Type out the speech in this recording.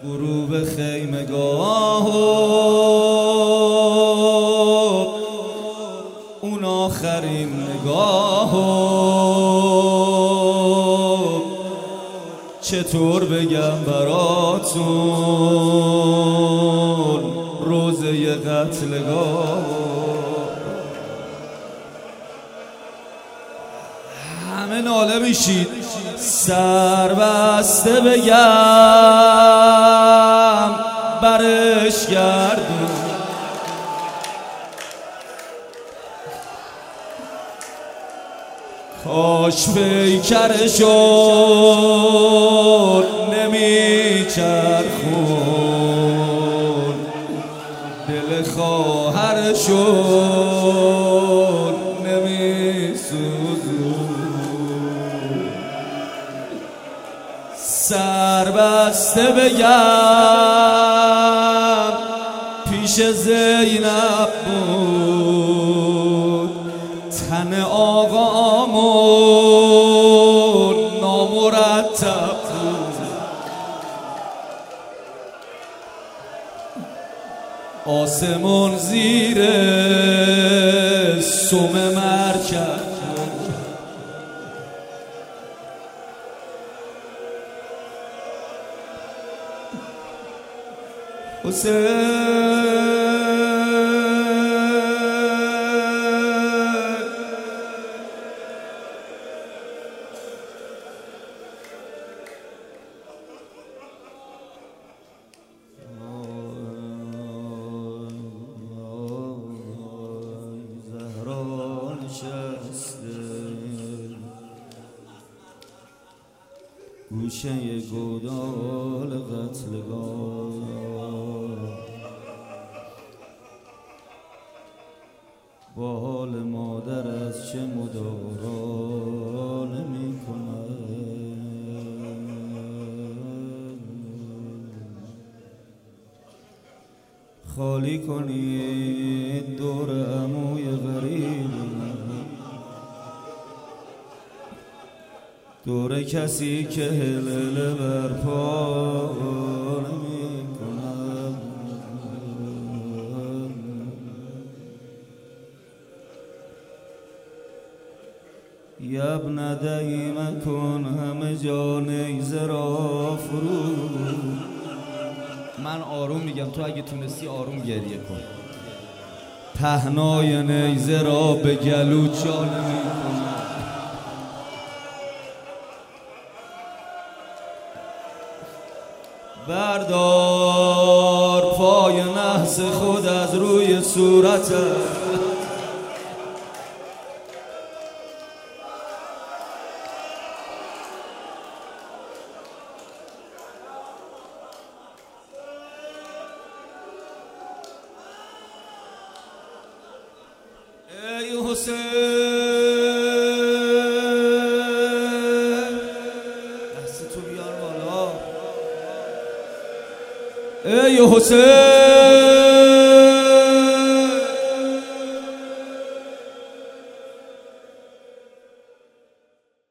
غروب خیمگاه و اون آخرین نگاه و چطور بگم براتون روزه قتلگاه همه ناله میشید سربسته بگم برش گردون کاش پیکرشون نمیچرخون دل خواهرشون نمیسوزون سربسته بگم پیش زینب بود تن آقامون نامرتب بود آسمون زیر سم مرکب حسین زهرا نشسته گوشه گودال قتلگاه با حال مادر از چه مدارا نمی کند خالی کنید دور عموی غریب دور کسی که هلله برپا نمی کند یبن دیم کن همه جا نیزه را فرود من آروم میگم تو اگه تونستی آروم گریه کن پهنای نیزه را به گلو جا نمی کند بردار پای نحس خود از روی صورتت ای حسین دست تو بیار بالا ای حسین